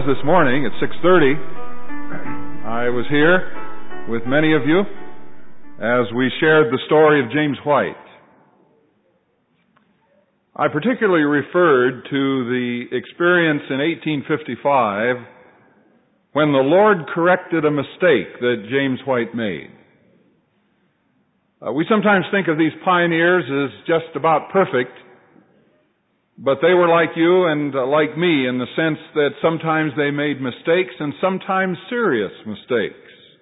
This morning at 6:30, I was here with many of you as we shared the story of James White. I particularly referred to the experience in 1855 when the Lord corrected a mistake that James White made. We sometimes think of these pioneers as just about perfect, but they were like you and like me in the sense that sometimes they made mistakes and sometimes serious mistakes.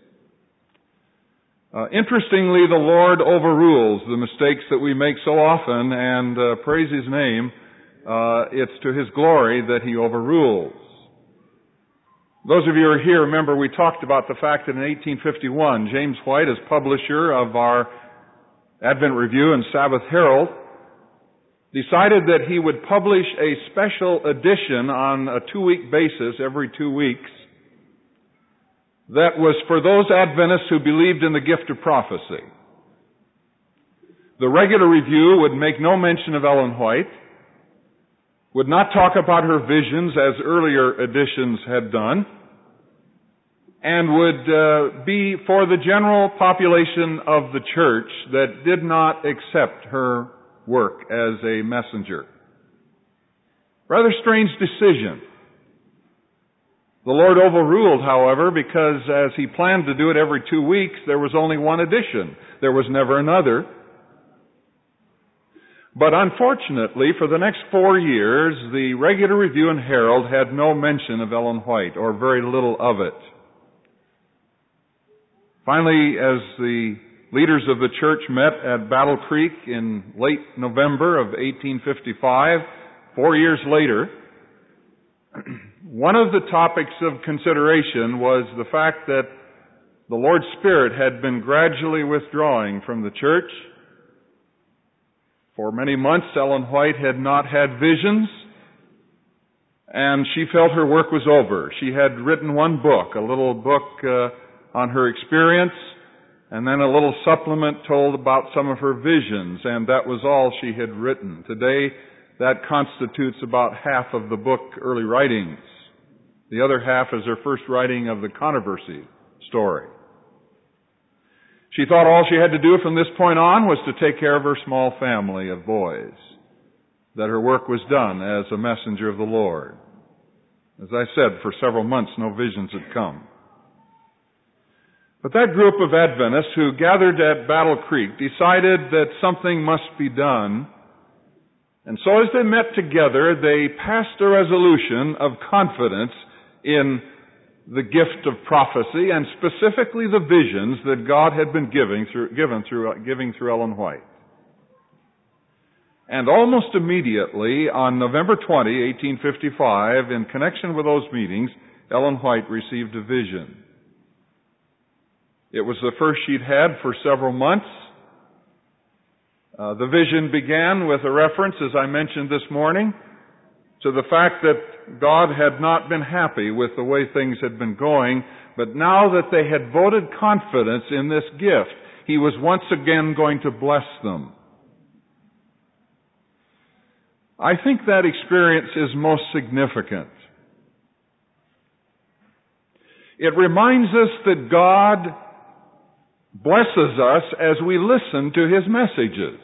Interestingly, the Lord overrules the mistakes that we make so often, and praise His name, it's to His glory that He overrules. Those of you who are here remember we talked about the fact that in 1851, James White, as publisher of our Advent Review and Sabbath Herald, decided that he would publish a special edition on a 2-week basis every 2 weeks that was for those Adventists who believed in the gift of prophecy. The regular review would make no mention of Ellen White, would not talk about her visions as earlier editions had done, and would be for the general population of the church that did not accept her work as a messenger. Rather strange decision. The Lord overruled, however, because as He planned to do it every 2 weeks, there was only one edition. There was never another. But unfortunately, for the next 4 years, the Regular Review and Herald had no mention of Ellen White, or very little of it. Finally, as the leaders of the church met at Battle Creek in late November of 1855, 4 years later, one of the topics of consideration was the fact that the Lord's Spirit had been gradually withdrawing from the church. For many months, Ellen White had not had visions, and she felt her work was over. She had written one book, a little book on her experience, and then a little supplement told about some of her visions, and that was all she had written. Today, that constitutes about half of the book, Early Writings. The other half is her first writing of the controversy story. She thought all she had to do from this point on was to take care of her small family of boys, that her work was done as a messenger of the Lord. As I said, for several months no visions had come. But that group of Adventists who gathered at Battle Creek decided that something must be done. And so as they met together, they passed a resolution of confidence in the gift of prophecy and specifically the visions that God had been giving through Ellen White. And almost immediately, on November 20, 1855, in connection with those meetings, Ellen White received a vision. It was the first she'd had for several months. The vision began with a reference, as I mentioned this morning, to the fact that God had not been happy with the way things had been going, but now that they had voted confidence in this gift, He was once again going to bless them. I think that experience is most significant. It reminds us that God blesses us as we listen to His messages.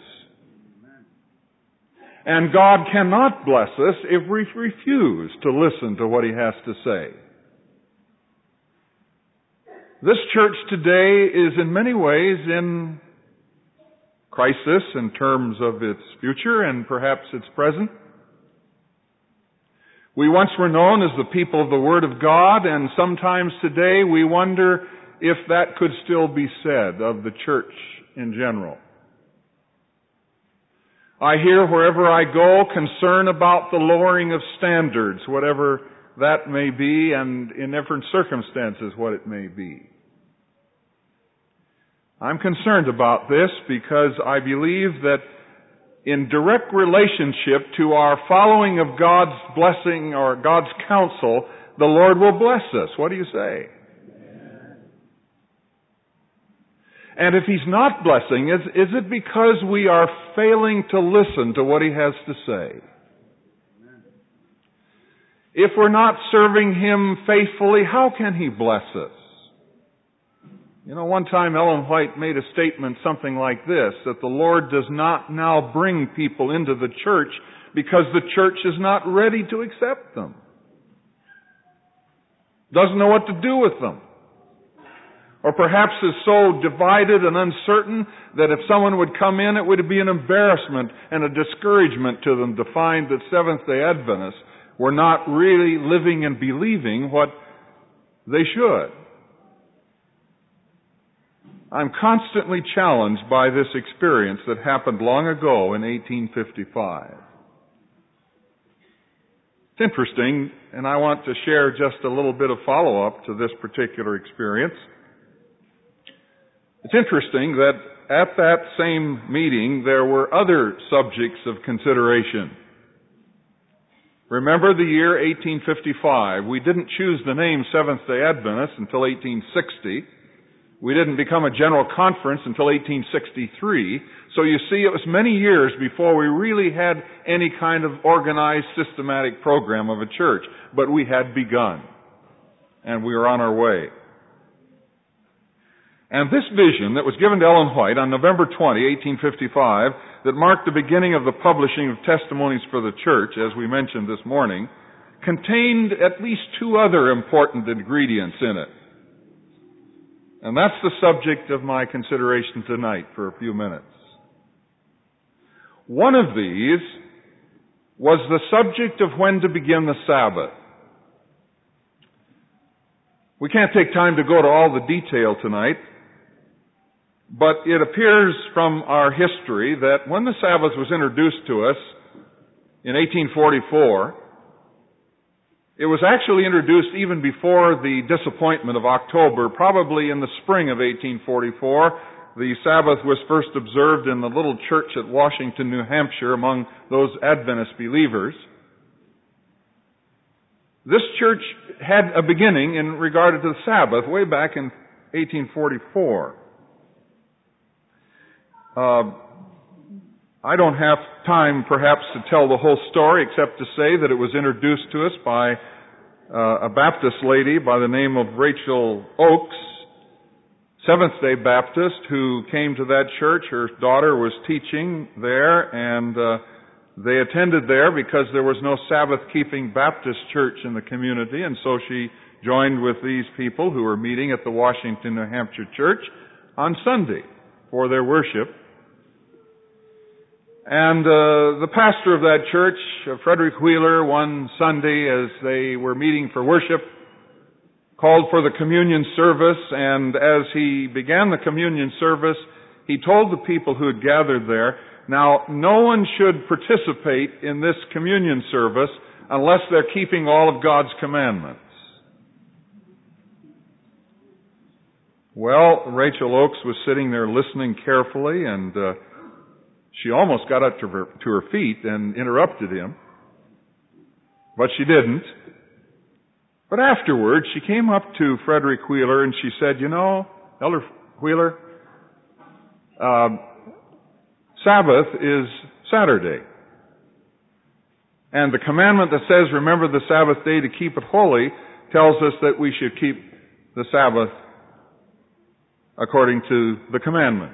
And God cannot bless us if we refuse to listen to what He has to say. This church today is in many ways in crisis in terms of its future and perhaps its present. We once were known as the people of the Word of God, and sometimes today we wonder if that could still be said of the church in general. I hear wherever I go concern about the lowering of standards, whatever that may be, and in different circumstances what it may be. I'm concerned about this because I believe that in direct relationship to our following of God's blessing or God's counsel, the Lord will bless us. What do you say? And if He's not blessing, is it because we are failing to listen to what He has to say? If we're not serving Him faithfully, how can He bless us? You know, one time Ellen White made a statement something like this, that the Lord does not now bring people into the church because the church is not ready to accept them. Doesn't know what to do with them. Or perhaps is so divided and uncertain that if someone would come in, it would be an embarrassment and a discouragement to them to find that Seventh-day Adventists were not really living and believing what they should. I'm constantly challenged by this experience that happened long ago in 1855. It's interesting, and I want to share just a little bit of follow-up to this particular experience. It's interesting that at that same meeting there were other subjects of consideration. Remember the year 1855. We didn't choose the name Seventh-day Adventists until 1860. We didn't become a general conference until 1863. So you see, it was many years before we really had any kind of organized, systematic program of a church. But we had begun. And we were on our way. And this vision that was given to Ellen White on November 20, 1855, that marked the beginning of the publishing of Testimonies for the Church, as we mentioned this morning, contained at least two other important ingredients in it. And that's the subject of my consideration tonight for a few minutes. One of these was the subject of when to begin the Sabbath. We can't take time to go to all the detail tonight, but it appears from our history that when the Sabbath was introduced to us in 1844, it was actually introduced even before the disappointment of October, probably in the spring of 1844. The Sabbath was first observed in the little church at Washington, New Hampshire, among those Adventist believers. This church had a beginning in regard to the Sabbath way back in 1844. I don't have time, perhaps, to tell the whole story, except to say that it was introduced to us by a Baptist lady by the name of Rachel Oakes, Seventh-day Baptist, who came to that church. Her daughter was teaching there, and they attended there because there was no Sabbath-keeping Baptist church in the community, and so she joined with these people who were meeting at the Washington, New Hampshire church on Sunday for their worship. And the pastor of that church, Frederick Wheeler, one Sunday as they were meeting for worship, called for the communion service, and as he began the communion service, he told the people who had gathered there, now, no one should participate in this communion service unless they're keeping all of God's commandments. Well, Rachel Oakes was sitting there listening carefully, and she almost got up to her feet and interrupted him. But she didn't. But afterwards, she came up to Frederick Wheeler and she said, you know, Elder Wheeler, Sabbath is Saturday. And the commandment that says, remember the Sabbath day to keep it holy, tells us that we should keep the Sabbath according to the commandment.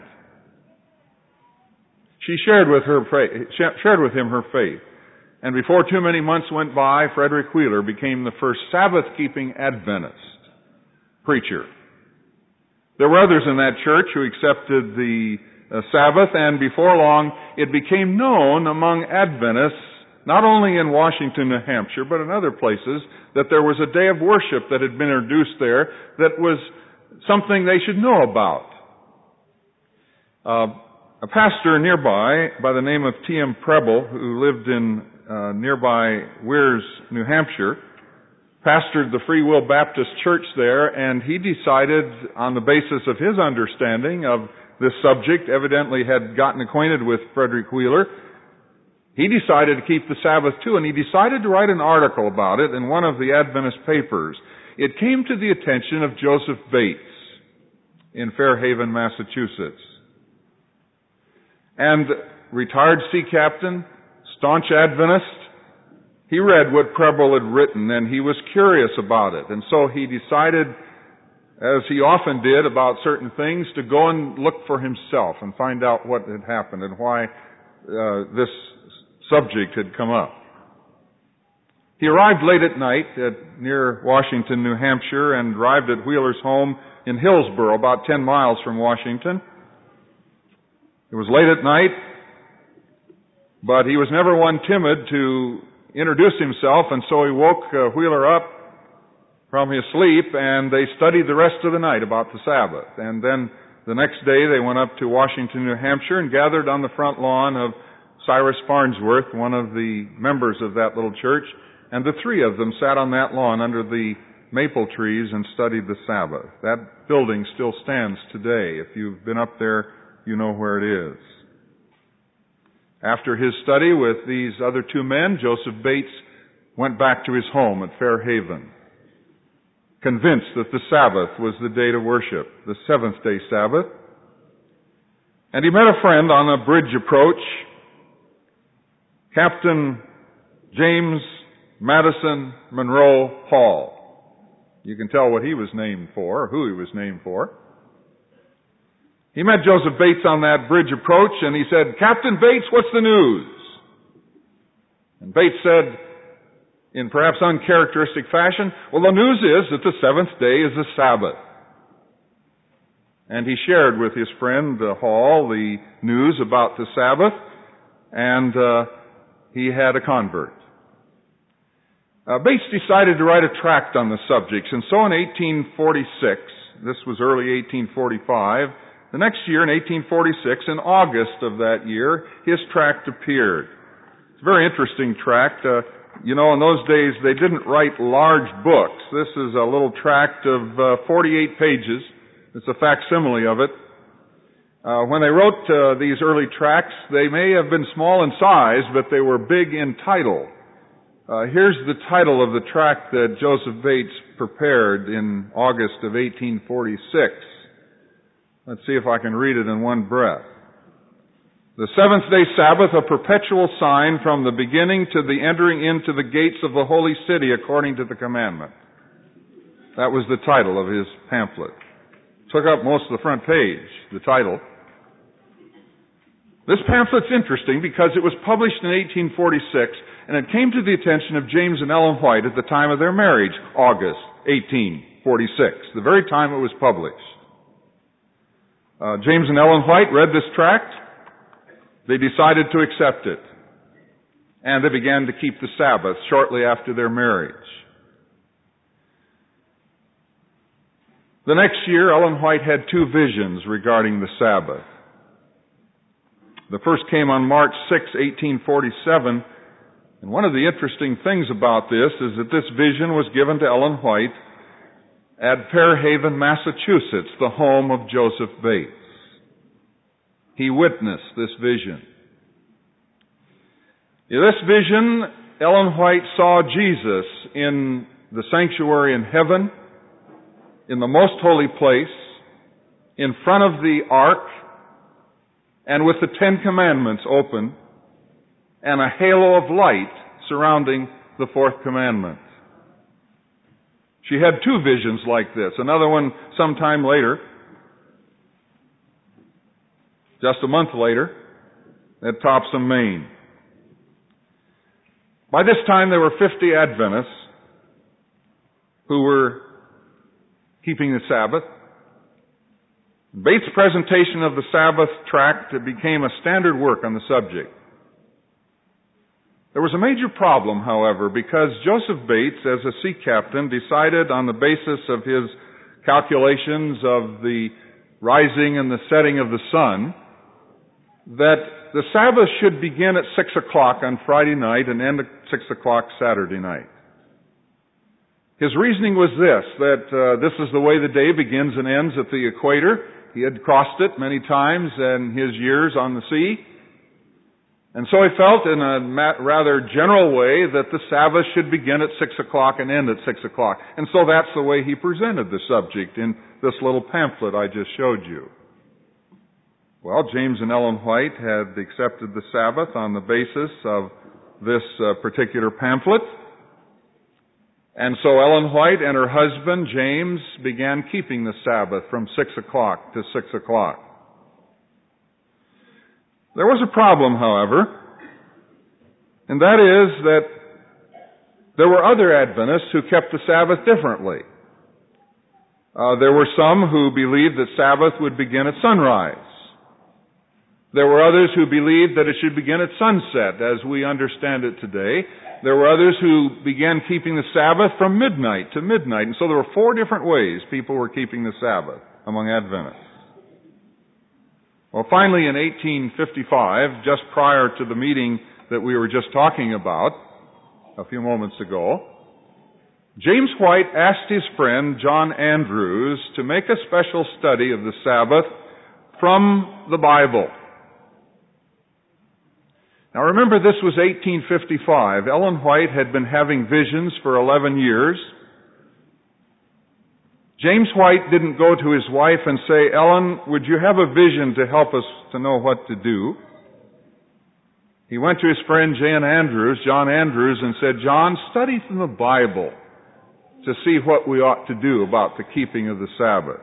She shared with him her faith. And before too many months went by, Frederick Wheeler became the first Sabbath-keeping Adventist preacher. There were others in that church who accepted the Sabbath, and before long it became known among Adventists, not only in Washington, New Hampshire, but in other places, that there was a day of worship that had been introduced there that was something they should know about. A pastor nearby by the name of T.M. Preble, who lived in nearby Weirs, New Hampshire, pastored the Free Will Baptist Church there, and he decided, on the basis of his understanding of this subject, evidently had gotten acquainted with Frederick Wheeler, he decided to keep the Sabbath too, and he decided to write an article about it in one of the Adventist papers. It came to the attention of Joseph Bates in Fairhaven, Massachusetts. And retired sea captain, staunch Adventist, He read what Preble had written, and he was curious about it. And so he decided, as he often did about certain things, to go and look for himself and find out what had happened and why this subject had come up. He arrived late at night near Washington, New Hampshire, and arrived at Wheeler's home in Hillsboro, about 10 miles from Washington. It was late at night, but he was never one timid to introduce himself, and so he woke Wheeler up from his sleep, and they studied the rest of the night about the Sabbath. And then the next day they went up to Washington, New Hampshire, and gathered on the front lawn of Cyrus Farnsworth, one of the members of that little church, and the three of them sat on that lawn under the maple trees and studied the Sabbath. That building still stands today. If you've been up there, you know where it is. After his study with these other two men, Joseph Bates went back to his home at Fairhaven, convinced that the Sabbath was the day to worship, the seventh-day Sabbath. And he met a friend on a bridge approach, Captain James Madison Monroe Hall. You can tell what he was named for, or who he was named for. He met Joseph Bates on that bridge approach, and he said, "Captain Bates, what's the news?" And Bates said, in perhaps uncharacteristic fashion, "Well, the news is that the seventh day is the Sabbath." And he shared with his friend Hall the news about the Sabbath, and he had a convert. Bates decided to write a tract on the subjects, and so in 1846, this was early 1845, the next year in 1846, in August of that year, his tract appeared. It's a very interesting tract. In those days they didn't write large books. This is a little tract of 48 pages. It's a facsimile of it. When they wrote these early tracts, they may have been small in size, but they were big in title. Here's the title of the tract that Joseph Bates prepared in August of 1846. Let's see if I can read it in one breath. "The seventh-day Sabbath, a perpetual sign from the beginning to the entering into the gates of the holy city according to the commandment." That was the title of his pamphlet. Took up most of the front page, the title. This pamphlet's interesting because it was published in 1846, and it came to the attention of James and Ellen White at the time of their marriage, August 1846, the very time it was published. James and Ellen White read this tract. They decided to accept it, and they began to keep the Sabbath shortly after their marriage. The next year, Ellen White had two visions regarding the Sabbath. The first came on March 6, 1847, and one of the interesting things about this is that this vision was given to Ellen White at Fairhaven, Massachusetts, the home of Joseph Bates. He witnessed this vision. In this vision, Ellen White saw Jesus in the sanctuary in heaven, in the most holy place, in front of the ark, and with the Ten Commandments open, and a halo of light surrounding the fourth commandment. She had two visions like this. Another one sometime later, just a month later, at Topsom, Maine. By this time, there were 50 Adventists who were keeping the Sabbath. Bates' presentation of the Sabbath tract became a standard work on the subject. There was a major problem, however, because Joseph Bates, as a sea captain, decided on the basis of his calculations of the rising and the setting of the sun that the Sabbath should begin at 6 o'clock on Friday night and end at 6 o'clock Saturday night. His reasoning was this, that this is the way the day begins and ends at the equator. He had crossed it many times in his years on the sea. And so he felt in a rather general way that the Sabbath should begin at 6 o'clock and end at 6 o'clock. And so that's the way he presented the subject in this little pamphlet I just showed you. Well, James and Ellen White had accepted the Sabbath on the basis of this particular pamphlet. And so Ellen White and her husband, James, began keeping the Sabbath from 6 o'clock to 6 o'clock. There was a problem, however, and that is that there were other Adventists who kept the Sabbath differently. There were some who believed that Sabbath would begin at sunrise. There were others who believed that it should begin at sunset, as we understand it today. There were others who began keeping the Sabbath from midnight to midnight. And so there were 4 different ways people were keeping the Sabbath among Adventists. Well, finally in 1855, just prior to the meeting that we were just talking about a few moments ago, James White asked his friend John Andrews to make a special study of the Sabbath from the Bible. Now remember, this was 1855. Ellen White had been having visions for 11 years. James White didn't go to his wife and say, "Ellen, would you have a vision to help us to know what to do?" He went to his friend John Andrews, and said, "John, study from the Bible to see what we ought to do about the keeping of the Sabbath."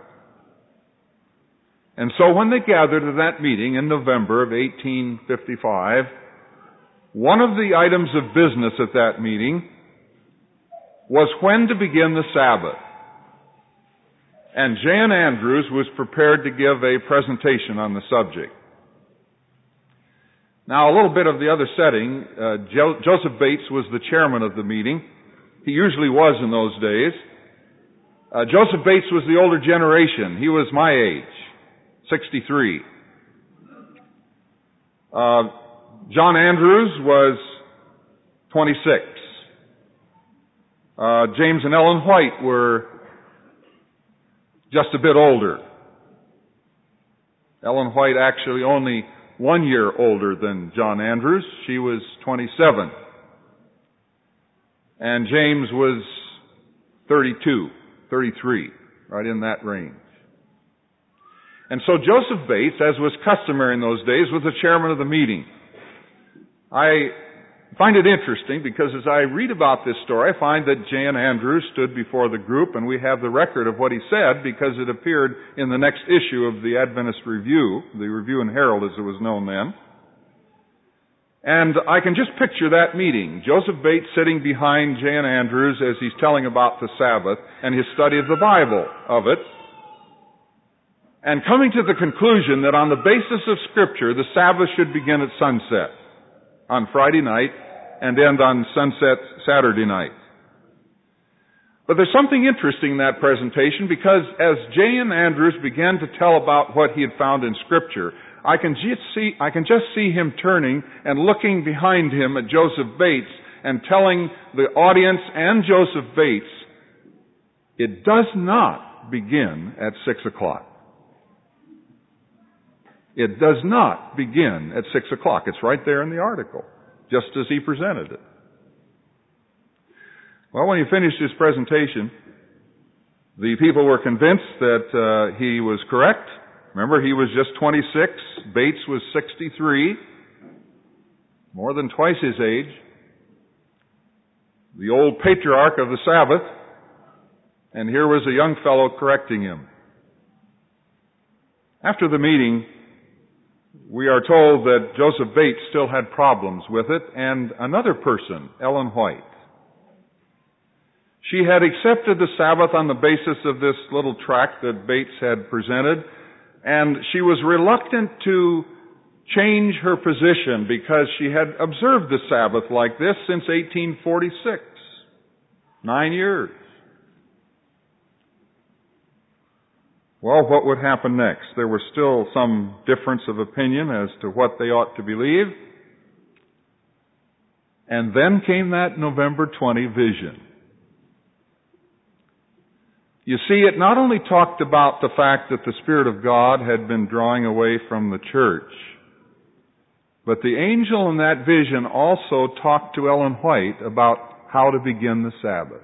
And so when they gathered at that meeting in November of 1855, one of the items of business at that meeting was when to begin the Sabbath. And Jan Andrews was prepared to give a presentation on the subject. Now, a little bit of the other setting. Joseph Bates was the chairman of the meeting. He usually was in those days. Joseph Bates was the older generation. He was my age, 63. John Andrews was 26. James and Ellen White were just a bit older. Ellen White actually only 1 year older than John Andrews. She was 27. And James was 32, 33, right in that range. And so Joseph Bates, as was customary in those days, was the chairman of the meeting. I find it interesting because as I read about this story, I find that Jan Andrews stood before the group, and we have the record of what he said because it appeared in the next issue of the Adventist Review, the Review and Herald as it was known then. And I can just picture that meeting. Joseph Bates sitting behind Jan Andrews as he's telling about the Sabbath and his study of the Bible of it, and coming to the conclusion that on the basis of Scripture, the Sabbath should begin at sunset on Friday night and end on sunset Saturday night. But there's something interesting in that presentation because as Jan Andrews began to tell about what he had found in Scripture, I can just see him turning and looking behind him at Joseph Bates and telling the audience and Joseph Bates, it does not begin at 6 o'clock. It does not begin at 6 o'clock. It's right there in the article, just as he presented it. Well, when he finished his presentation, the people were convinced that he was correct. Remember, he was just 26. Bates was 63, more than twice his age. The old patriarch of the Sabbath. And here was a young fellow correcting him. After the meeting, we are told that Joseph Bates still had problems with it, and another person, Ellen White. She had accepted the Sabbath on the basis of this little tract that Bates had presented, and she was reluctant to change her position because she had observed the Sabbath like this since 1846. 9 years. Well, what would happen next? There was still some difference of opinion as to what they ought to believe. And then came that November 20 vision. You see, it not only talked about the fact that the Spirit of God had been drawing away from the church, but the angel in that vision also talked to Ellen White about how to begin the Sabbath.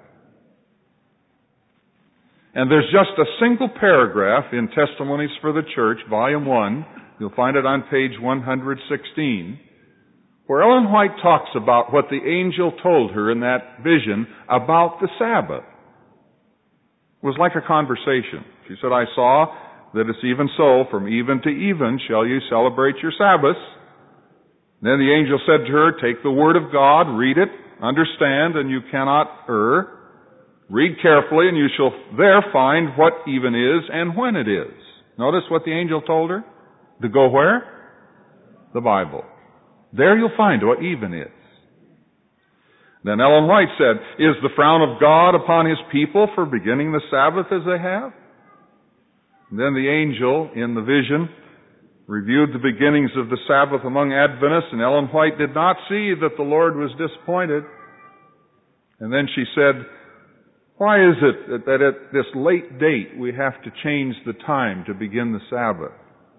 And there's just a single paragraph in Testimonies for the Church, Volume 1, you'll find it on page 116, where Ellen White talks about what the angel told her in that vision about the Sabbath. It was like a conversation. She said, I saw that it's even so, from even to even shall you celebrate your Sabbaths. Then the angel said to her, take the word of God, read it, understand, and you cannot err. Read carefully, and you shall there find what even is and when it is. Notice what the angel told her? To go where? The Bible. There you'll find what even is. Then Ellen White said, is the frown of God upon His people for beginning the Sabbath as they have? And then the angel in the vision reviewed the beginnings of the Sabbath among Adventists, and Ellen White did not see that the Lord was disappointed. And then she said, why is it that at this late date we have to change the time to begin the Sabbath?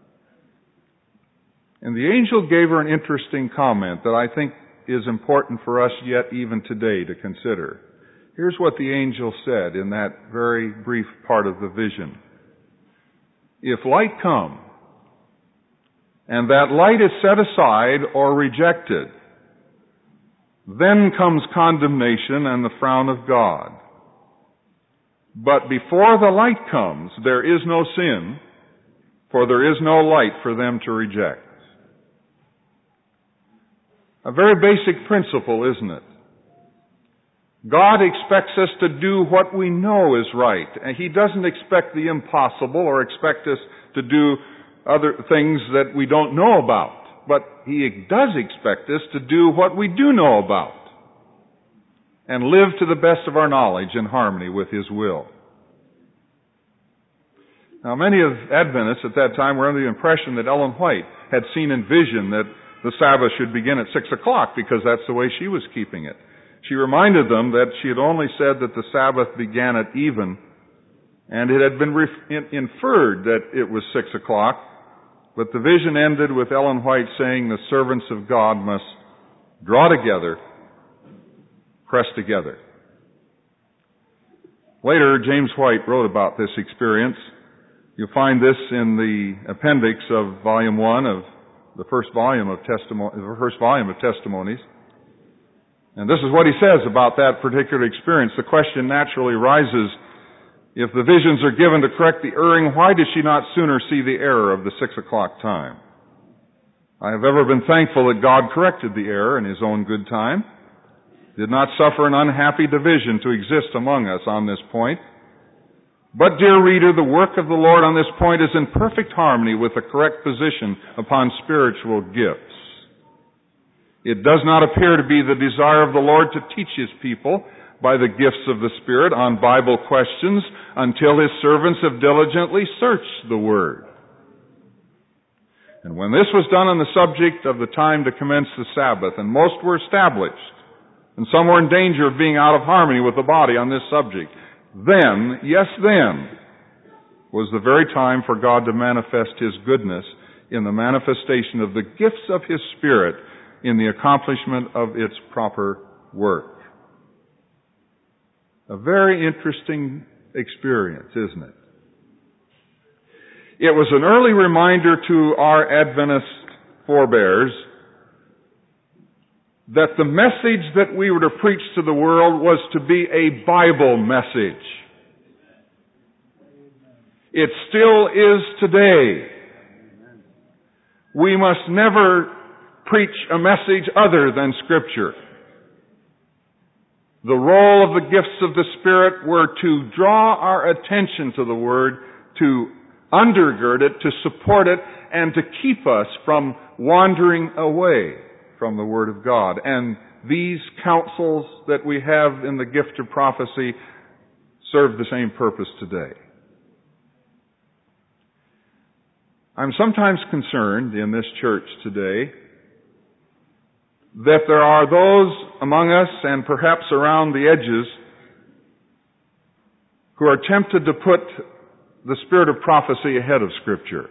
And the angel gave her an interesting comment that I think is important for us yet even today to consider. Here's what the angel said in that very brief part of the vision. If light come, and that light is set aside or rejected, then comes condemnation and the frown of God. But before the light comes, there is no sin, for there is no light for them to reject. A very basic principle, isn't it? God expects us to do what we know is right. And He doesn't expect the impossible or expect us to do other things that we don't know about. But He does expect us to do what we do know about and live to the best of our knowledge in harmony with His will. Now, many of Adventists at that time were under the impression that Ellen White had seen in vision that the Sabbath should begin at 6 o'clock because that's the way she was keeping it. She reminded them that she had only said that the Sabbath began at even, and it had been inferred that it was 6 o'clock, but the vision ended with Ellen White saying the servants of God must draw together, press together. Later, James White wrote about this experience. You'll find this in the appendix of Volume 1 of the first volume of Testimonies. And this is what he says about that particular experience. The question naturally arises, if the visions are given to correct the erring, why did she not sooner see the error of the 6 o'clock time? I have ever been thankful that God corrected the error in His own good time, did not suffer an unhappy division to exist among us on this point. But, dear reader, the work of the Lord on this point is in perfect harmony with the correct position upon spiritual gifts. It does not appear to be the desire of the Lord to teach His people by the gifts of the Spirit on Bible questions until His servants have diligently searched the Word. And when this was done on the subject of the time to commence the Sabbath, and most were established, and some were in danger of being out of harmony with the body on this subject, then, yes then, was the very time for God to manifest His goodness in the manifestation of the gifts of His Spirit in the accomplishment of its proper work. A very interesting experience, isn't it? It was an early reminder to our Adventist forebears that the message that we were to preach to the world was to be a Bible message. It still is today. We must never preach a message other than Scripture. The role of the gifts of the Spirit were to draw our attention to the Word, to undergird it, to support it, and to keep us from wandering away from the Word of God. And these counsels that we have in the gift of prophecy serve the same purpose today. I'm sometimes concerned in this church today that there are those among us and perhaps around the edges who are tempted to put the spirit of prophecy ahead of Scripture,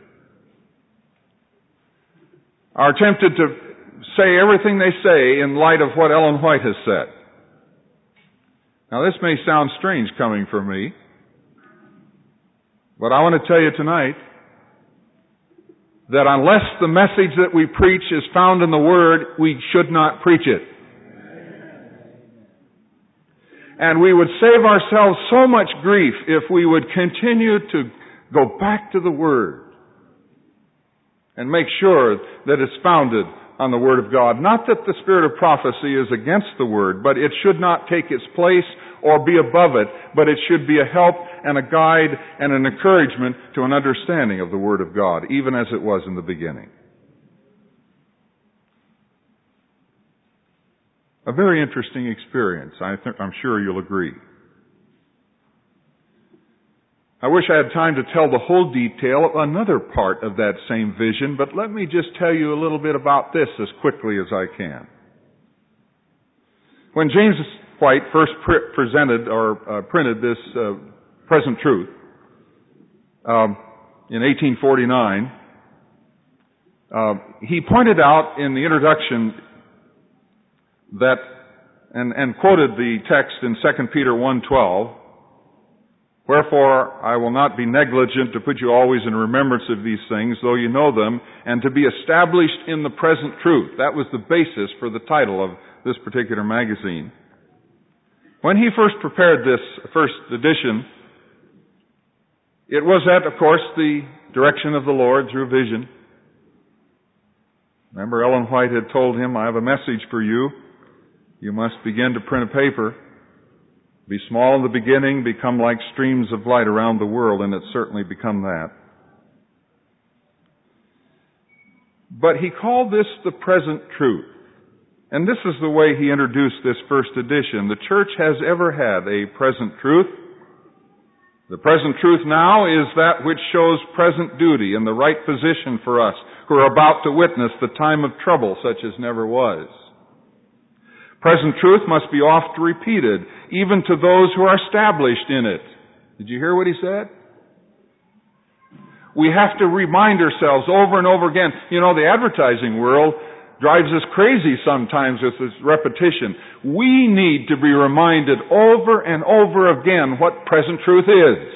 are tempted to say everything they say in light of what Ellen White has said. Now, this may sound strange coming from me, but I want to tell you tonight that unless the message that we preach is found in the Word, we should not preach it. And we would save ourselves so much grief if we would continue to go back to the Word and make sure that it's founded on the Word of God. Not that the spirit of prophecy is against the Word, but it should not take its place or be above it, but it should be a help and a guide and an encouragement to an understanding of the Word of God, even as it was in the beginning. A very interesting experience. I'm sure you'll agree. I wish I had time to tell the whole detail of another part of that same vision, but let me just tell you a little bit about this as quickly as I can. When James White first presented or printed this Present Truth in 1849, he pointed out in the introduction that, and quoted the text in 2 Peter 1:12, "Wherefore I will not be negligent to put you always in remembrance of these things, though you know them, and to be established in the present truth." That was the basis for the title of this particular magazine. When he first prepared this first edition, it was at, of course, the direction of the Lord through vision. Remember, Ellen White had told him, "I have a message for you. You must begin to print a paper. Be small in the beginning, become like streams of light around the world," and it's certainly become that. But he called this the present truth. And this is the way he introduced this first edition. The church has ever had a present truth. The present truth now is that which shows present duty and the right position for us who are about to witness the time of trouble such as never was. Present truth must be oft repeated, even to those who are established in it. Did you hear what he said? We have to remind ourselves over and over again. You know, the advertising world drives us crazy sometimes with this repetition. We need to be reminded over and over again what present truth is.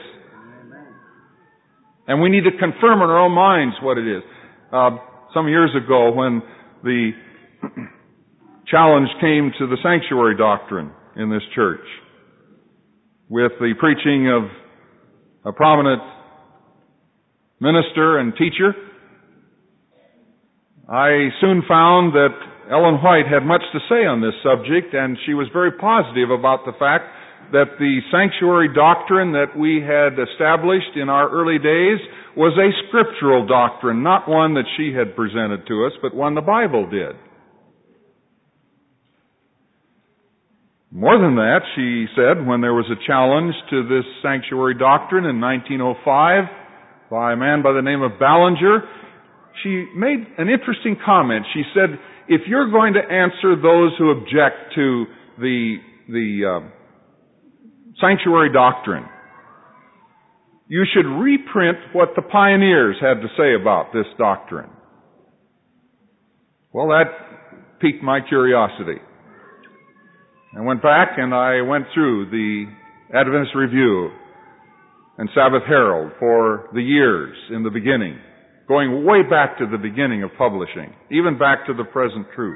And we need to confirm in our own minds what it is. Some years ago, when the challenge came to the sanctuary doctrine in this church, with the preaching of a prominent minister and teacher, I soon found that Ellen White had much to say on this subject, and she was very positive about the fact that the sanctuary doctrine that we had established in our early days was a scriptural doctrine, not one that she had presented to us, but one the Bible did. More than that, she said, when there was a challenge to this sanctuary doctrine in 1905 by a man by the name of Ballinger, she made an interesting comment. She said, if you're going to answer those who object to the sanctuary doctrine, you should reprint what the pioneers had to say about this doctrine. Well, that piqued my curiosity. I went back and I went through the Adventist Review and Sabbath Herald for the years in the beginning, going way back to the beginning of publishing, even back to the present truth.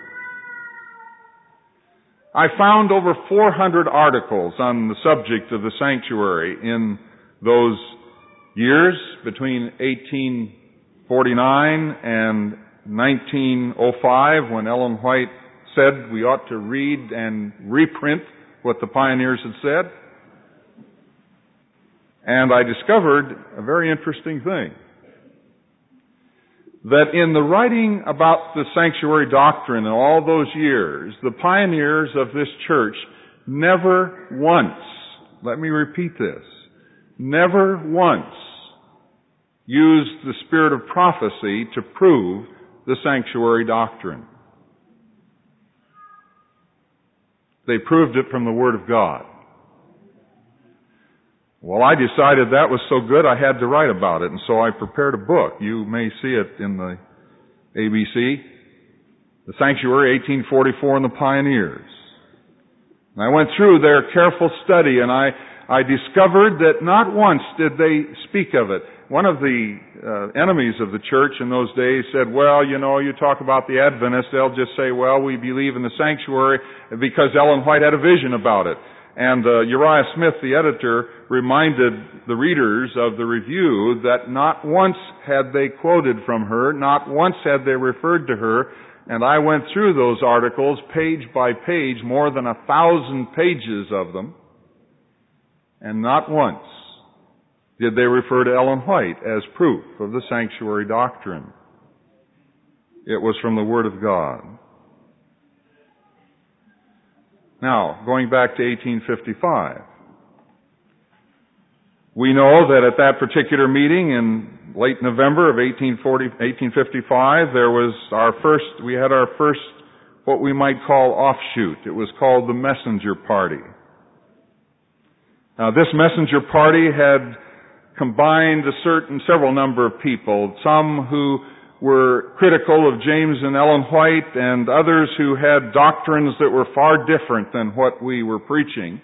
I found over 400 articles on the subject of the sanctuary in those years between 1849 and 1905, when Ellen White said we ought to read and reprint what the pioneers had said. And I discovered a very interesting thing. That in the writing about the sanctuary doctrine in all those years, the pioneers of this church never once, let me repeat this, never once used the spirit of prophecy to prove the sanctuary doctrine. They proved it from the Word of God. Well, I decided that was so good I had to write about it, and so I prepared a book. You may see it in the ABC, The Sanctuary, 1844, and the Pioneers. And I went through their careful study, and I discovered that not once did they speak of it. one of the enemies of the church in those days said, well, you know, you talk about the Adventists, they'll just say, well, we believe in the sanctuary because Ellen White had a vision about it. And Uriah Smith, the editor, reminded the readers of the review that not once had they quoted from her, not once had they referred to her, and I went through those articles page by page, more than 1,000 pages of them, and not once did they refer to Ellen White as proof of the sanctuary doctrine. It was from the Word of God. Now, going back to 1855, we know that at that particular meeting in late November of 1855, we had our first, what we might call offshoot. It was called the Messenger Party. Now, this Messenger Party had combined several number of people, some who were critical of James and Ellen White, and others who had doctrines that were far different than what we were preaching.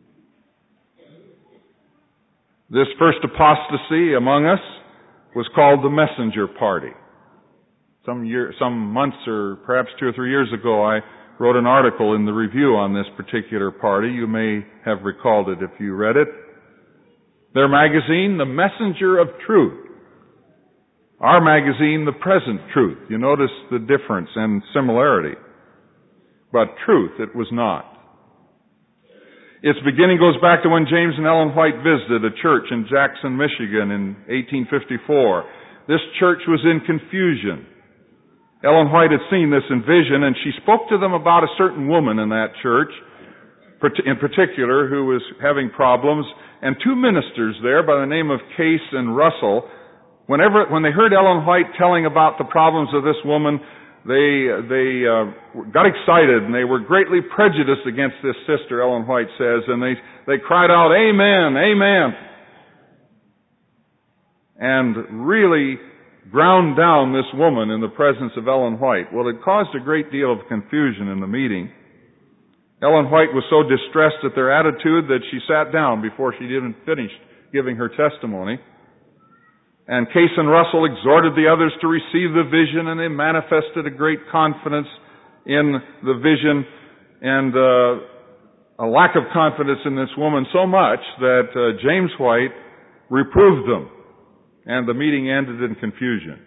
This first apostasy among us was called the Messenger Party. Some months or perhaps 2 or 3 years ago, I wrote an article in the review on this particular party. You may have recalled it if you read it. Their magazine, The Messenger of Truth. Our magazine, The Present Truth. You notice the difference and similarity. But truth, it was not. Its beginning goes back to when James and Ellen White visited a church in Jackson, Michigan in 1854. This church was in confusion. Ellen White had seen this in vision, and she spoke to them about a certain woman in that church, in particular, who was having problems, and 2 ministers there by the name of Case and Russell. When they heard Ellen White telling about the problems of this woman, they got excited, and they were greatly prejudiced against this sister, Ellen White says, and they cried out, "Amen, amen," and really ground down this woman in the presence of Ellen White. Well, it caused a great deal of confusion in the meeting. Ellen White was so distressed at their attitude that she sat down before she even finished giving her testimony. And Case and Russell exhorted the others to receive the vision, and they manifested a great confidence in the vision and a lack of confidence in this woman so much that James White reproved them, and the meeting ended in confusion.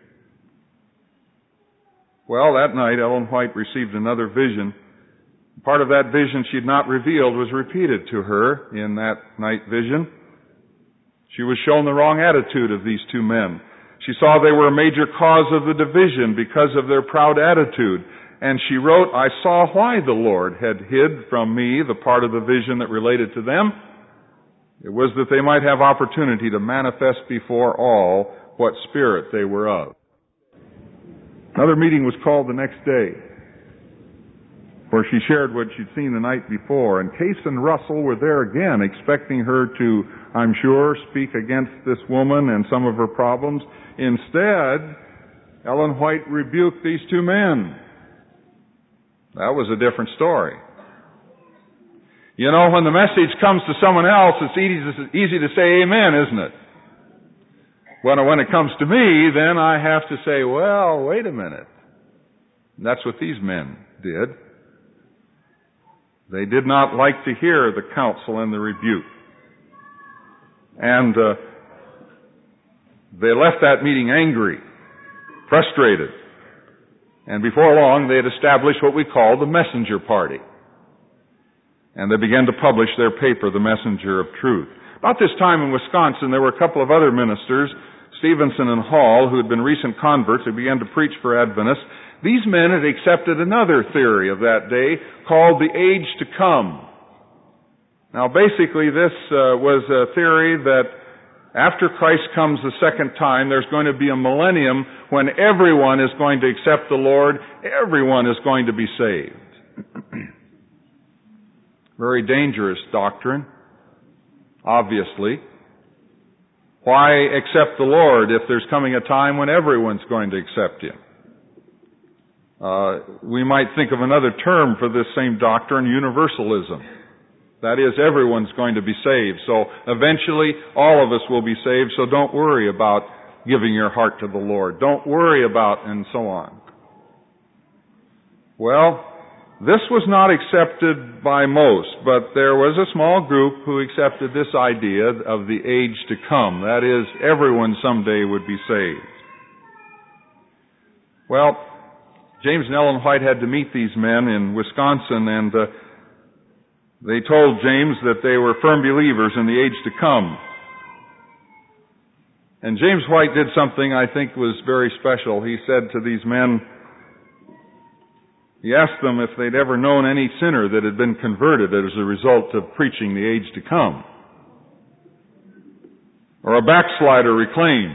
Well, that night Ellen White received another vision. Part of that vision she had not revealed was repeated to her in that night vision. She was shown the wrong attitude of these 2 men. She saw they were a major cause of the division because of their proud attitude. And she wrote, "I saw why the Lord had hid from me the part of the vision that related to them. It was that they might have opportunity to manifest before all what spirit they were of." Another meeting was called the next day, where she shared what she'd seen the night before. And Case and Russell were there again, expecting her to, I'm sure, speak against this woman and some of her problems. Instead, Ellen White rebuked these 2 men. That was a different story. You know, when the message comes to someone else, it's easy to say amen, isn't it? When it comes to me, then I have to say, well, wait a minute. And that's what these men did. They did not like to hear the counsel and the rebuke. And they left that meeting angry, frustrated. And before long, they had established what we call the Messenger Party. And they began to publish their paper, The Messenger of Truth. About this time in Wisconsin, there were a couple of other ministers, Stevenson and Hall, who had been recent converts who began to preach for Adventists. These men had accepted another theory of that day called the age to come. Now, basically, this was a theory that after Christ comes the second time, there's going to be a millennium when everyone is going to accept the Lord, everyone is going to be saved. Very dangerous doctrine, obviously. Why accept the Lord if there's coming a time when everyone's going to accept Him? We might think of another term for this same doctrine, universalism. That is, everyone's going to be saved. So eventually, all of us will be saved, so don't worry about giving your heart to the Lord. Don't worry about, and so on. Well, this was not accepted by most, but there was a small group who accepted this idea of the age to come. That is, everyone someday would be saved. Well, James and Ellen White had to meet these men in Wisconsin, and they told James that they were firm believers in the age to come. And James White did something I think was very special. He said to these men, he asked them if they'd ever known any sinner that had been converted as a result of preaching the age to come, or a backslider reclaimed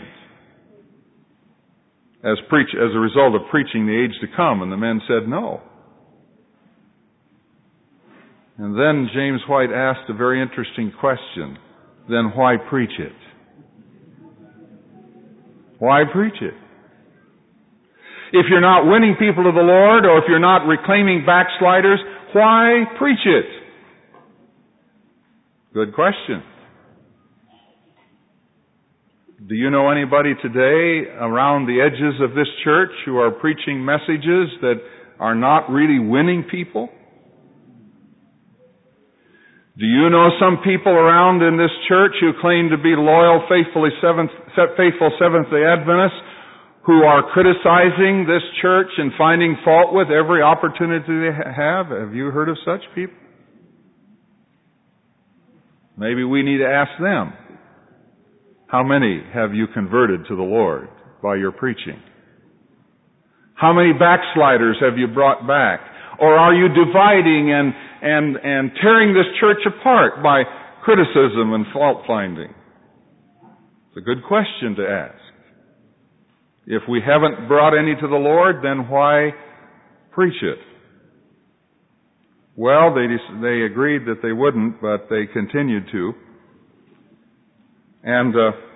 as a result of preaching the age to come. And the men said no. And then James White asked a very interesting question. Then why preach it? Why preach it? If you're not winning people to the Lord, or if you're not reclaiming backsliders, why preach it? Good question. Do you know anybody today around the edges of this church who are preaching messages that are not really winning people? Do you know some people around in this church who claim to be loyal, faithful Seventh-day Adventists who are criticizing this church and finding fault with every opportunity they have? Have you heard of such people? Maybe we need to ask them, how many have you converted to the Lord by your preaching? How many backsliders have you brought back? Or are you dividing and tearing this church apart by criticism and fault finding? It's a good question to ask. If we haven't brought any to the Lord, then why preach it? Well, they agreed that they wouldn't, but they continued to. And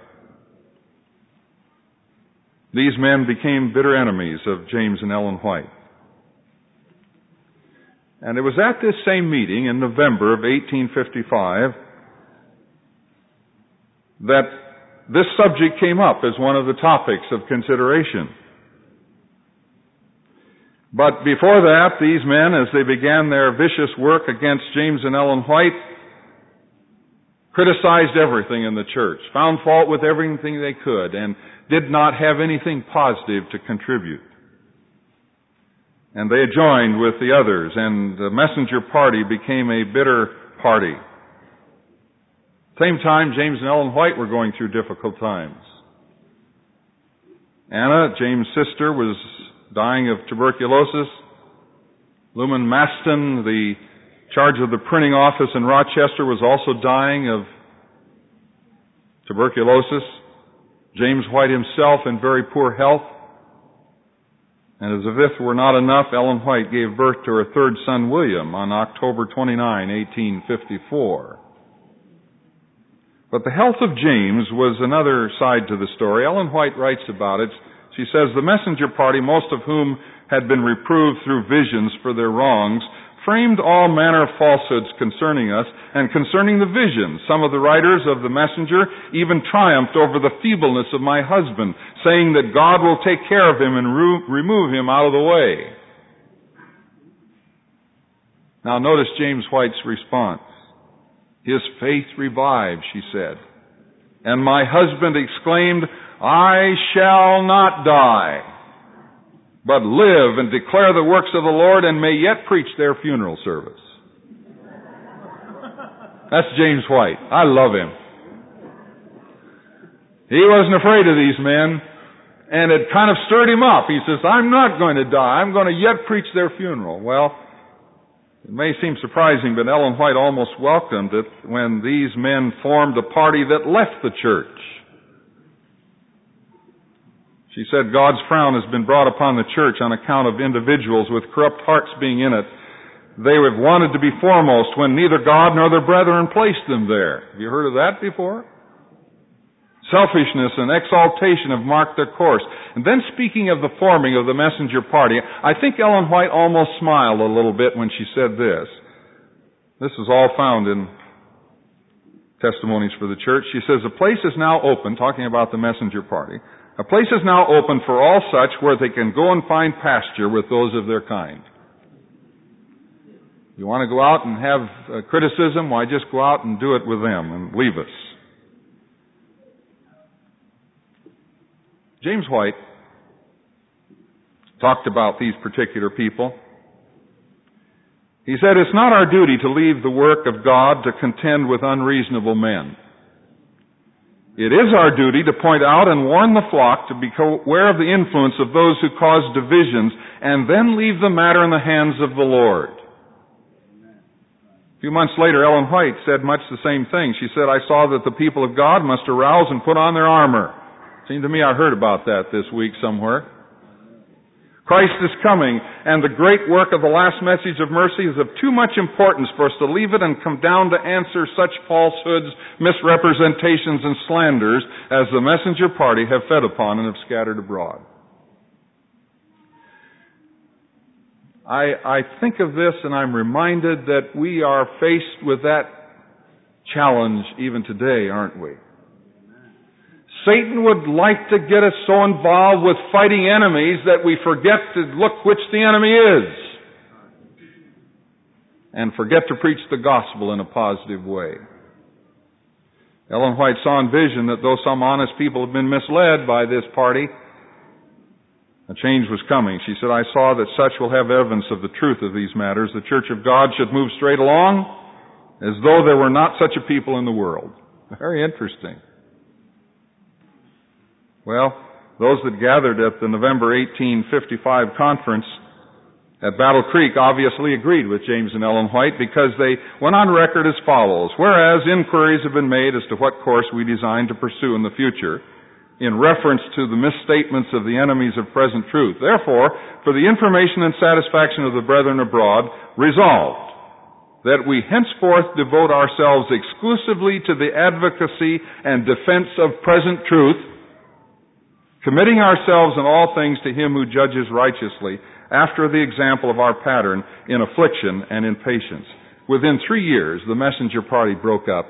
these men became bitter enemies of James and Ellen White. And it was at this same meeting in November of 1855 that this subject came up as one of the topics of consideration. But before that, these men, as they began their vicious work against James and Ellen White, criticized everything in the church, found fault with everything they could, and did not have anything positive to contribute. And they joined with the others, and the messenger party became a bitter party. Same time, James and Ellen White were going through difficult times. Anna, James' sister, was dying of tuberculosis. Luman Maston, the charge of the printing office in Rochester, was also dying of tuberculosis. James White himself in very poor health. And as if it were not enough, Ellen White gave birth to her third son, William, on October 29, 1854. But the health of James was another side to the story. Ellen White writes about it. She says, the messenger party, most of whom had been reproved through visions for their wrongs, framed all manner of falsehoods concerning us and concerning the visions. Some of the writers of the messenger even triumphed over the feebleness of my husband, saying that God will take care of him and remove him out of the way. Now notice James White's response. His faith revived, she said. And my husband exclaimed, I shall not die, but live and declare the works of the Lord, and may yet preach their funeral service. That's James White. I love him. He wasn't afraid of these men, and it kind of stirred him up. He says, I'm not going to die. I'm going to yet preach their funeral. Well, it may seem surprising, but Ellen White almost welcomed it when these men formed a party that left the church. She said, God's frown has been brought upon the church on account of individuals with corrupt hearts being in it. They have wanted to be foremost when neither God nor their brethren placed them there. Have you heard of that before? Selfishness and exaltation have marked their course. And then speaking of the forming of the messenger party, I think Ellen White almost smiled a little bit when she said this. This is all found in Testimonies for the Church. She says, a place is now open, talking about the messenger party, a place is now open for all such where they can go and find pasture with those of their kind. You want to go out and have criticism? Why, just go out and do it with them and leave us. James White talked about these particular people. He said, it's not our duty to leave the work of God to contend with unreasonable men. It is our duty to point out and warn the flock to be aware of the influence of those who cause divisions and then leave the matter in the hands of the Lord. A few months later, Ellen White said much the same thing. She said, I saw that the people of God must arouse and put on their armor. Seemed to me I heard about that this week somewhere. Christ is coming, and the great work of the last message of mercy is of too much importance for us to leave it and come down to answer such falsehoods, misrepresentations, and slanders as the messenger party have fed upon and have scattered abroad. I think of this and I'm reminded that we are faced with that challenge even today, aren't we? Satan would like to get us so involved with fighting enemies that we forget to look which the enemy is and forget to preach the gospel in a positive way. Ellen White saw in vision that though some honest people have been misled by this party, a change was coming. She said, I saw that such will have evidence of the truth of these matters. The Church of God should move straight along as though there were not such a people in the world. Very interesting. Well, those that gathered at the November 1855 conference at Battle Creek obviously agreed with James and Ellen White because they went on record as follows. Whereas inquiries have been made as to what course we design to pursue in the future in reference to the misstatements of the enemies of present truth. Therefore, for the information and satisfaction of the brethren abroad, resolved that we henceforth devote ourselves exclusively to the advocacy and defense of present truth, committing ourselves in all things to Him who judges righteously, after the example of our pattern in affliction and in patience. Within 3 years, the messenger party broke up.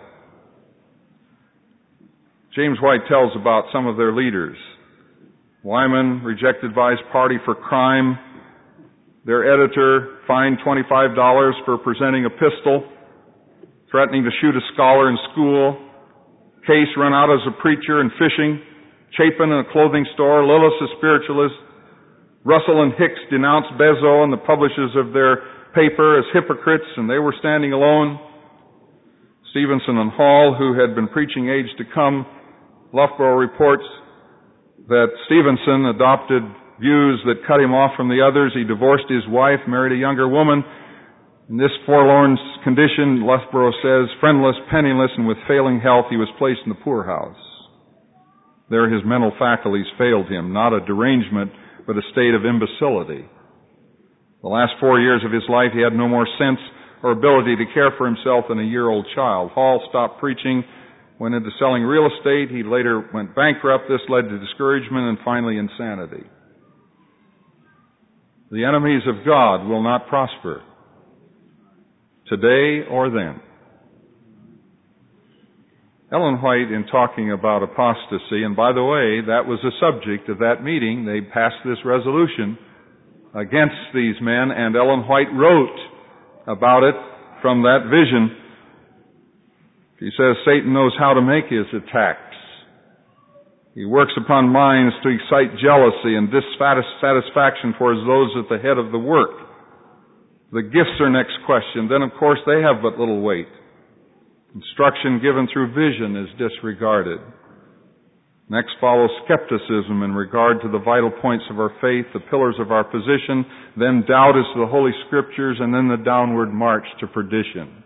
James White tells about some of their leaders. Wyman rejected by his party for crime. Their editor fined $25 for presenting a pistol, threatening to shoot a scholar in school. Case run out as a preacher and fishing. Chapin in a clothing store, Lillis a spiritualist. Russell and Hicks denounced Bezo and the publishers of their paper as hypocrites, and they were standing alone. Stevenson and Hall, who had been preaching age to come, Loughborough reports that Stevenson adopted views that cut him off from the others. He divorced his wife, married a younger woman. In this forlorn condition, Loughborough says, friendless, penniless, and with failing health, he was placed in the poorhouse. There his mental faculties failed him, not a derangement, but a state of imbecility. The last 4 years of his life, he had no more sense or ability to care for himself than a year-old child. Hall stopped preaching, went into selling real estate. He later went bankrupt. This led to discouragement and finally insanity. The enemies of God will not prosper, today or then. Ellen White, in talking about apostasy, and by the way, that was the subject of that meeting. They passed this resolution against these men, and Ellen White wrote about it from that vision. She says, Satan knows how to make his attacks. He works upon minds to excite jealousy and dissatisfaction towards those at the head of the work. The gifts are next question. Then, of course, they have but little weight. Instruction given through vision is disregarded. Next follows skepticism in regard to the vital points of our faith, the pillars of our position, then doubt as to the Holy Scriptures, and then the downward march to perdition.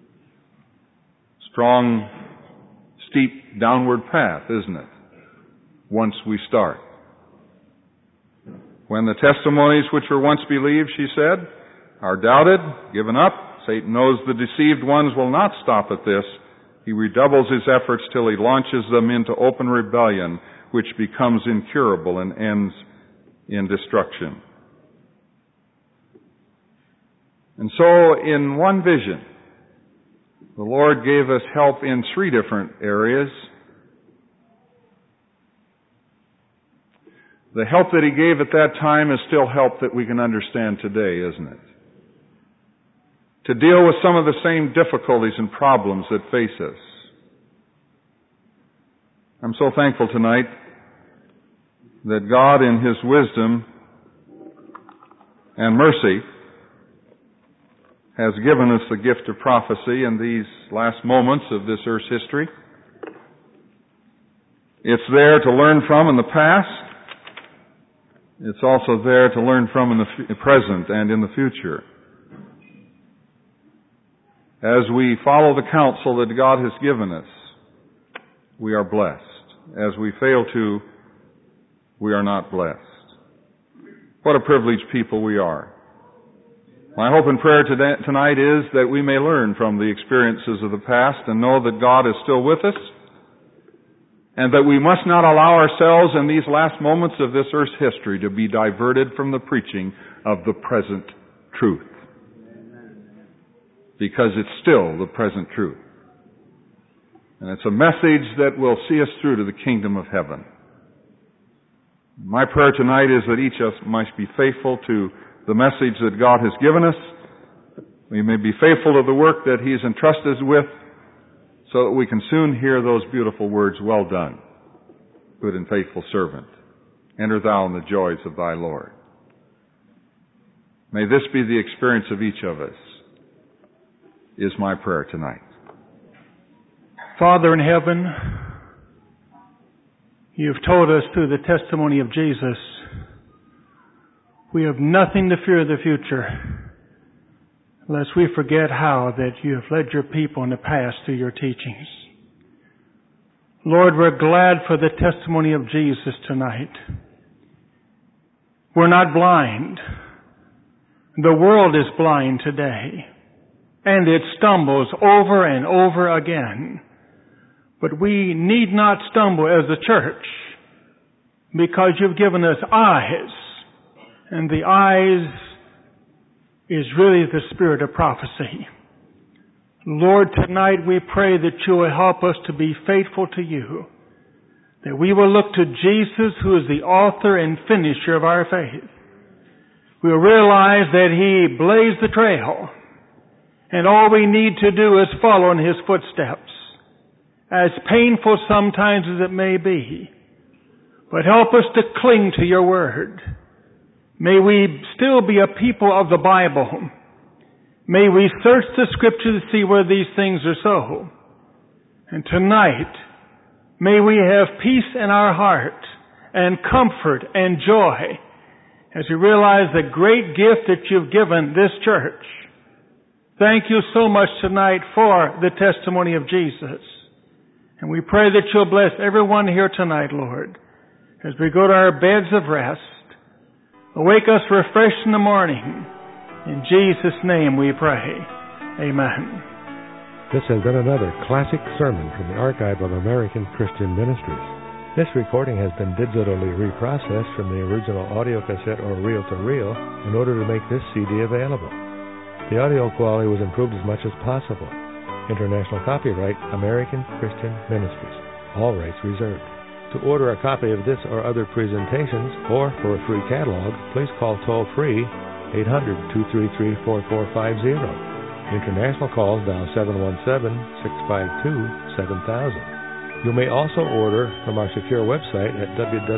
Strong, steep downward path, isn't it? Once we start. When the testimonies which were once believed, she said, are doubted, given up, Satan knows the deceived ones will not stop at this. He redoubles his efforts till he launches them into open rebellion, which becomes incurable and ends in destruction. And so, in one vision, The Lord gave us help in 3 different areas. The help that He gave at that time is still help that we can understand today, isn't it? To deal with some of the same difficulties and problems that face us. I'm so thankful tonight that God in His wisdom and mercy has given us the gift of prophecy in these last moments of this earth's history. It's there to learn from in the past. It's also there to learn from in the present and in the future. As we follow the counsel that God has given us, we are blessed. As we fail to, we are not blessed. What a privileged people we are. My hope and prayer tonight is that we may learn from the experiences of the past and know that God is still with us, and that we must not allow ourselves in these last moments of this earth's history to be diverted from the preaching of the present truth. Because it's still the present truth. And it's a message that will see us through to the kingdom of heaven. My prayer tonight is that each of us must be faithful to the message that God has given us. We may be faithful to the work that He has entrusted us with, so that we can soon hear those beautiful words, "Well done, good and faithful servant. Enter thou in the joys of thy Lord." May this be the experience of each of us, is my prayer tonight. Father in heaven, You've told us through the testimony of Jesus, we have nothing to fear the future, lest we forget how that You have led Your people in the past through Your teachings. Lord, we're glad for the testimony of Jesus tonight. We're not blind. The world is blind today, and it stumbles over and over again. But we need not stumble as a church, because You've given us eyes, and the eyes is really the spirit of prophecy. Lord, tonight we pray that You will help us to be faithful to You, that we will look to Jesus, who is the author and finisher of our faith. We'll realize that He blazed the trail, and all we need to do is follow in His footsteps, as painful sometimes as it may be. But help us to cling to Your word. May we still be a people of the Bible. May we search the Scripture to see where these things are so. And tonight, may we have peace in our heart and comfort and joy as we realize the great gift that You've given this church. Thank You so much tonight for the testimony of Jesus. And we pray that You'll bless everyone here tonight, Lord, as we go to our beds of rest. Awake us refreshed in the morning. In Jesus' name we pray. Amen. This has been another classic sermon from the Archive of American Christian Ministries. This recording has been digitally reprocessed from the original audio cassette or reel-to-reel in order to make this CD available. The audio quality was improved as much as possible. International copyright, American Christian Ministries. All rights reserved. To order a copy of this or other presentations, or for a free catalog, please call toll-free 800-233-4450. International calls dial 717-652-7000. You may also order from our secure website at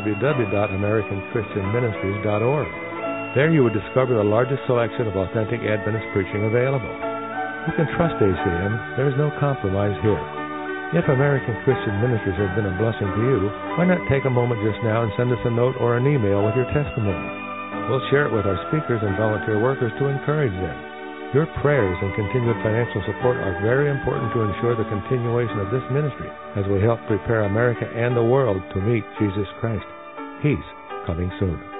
www.americanchristianministries.org. There you will discover the largest selection of authentic Adventist preaching available. You can trust ACM. There is no compromise here. If American Christian Ministries has been a blessing to you, why not take a moment just now and send us a note or an email with your testimony? We'll share it with our speakers and volunteer workers to encourage them. Your prayers and continued financial support are very important to ensure the continuation of this ministry as we help prepare America and the world to meet Jesus Christ. He's coming soon.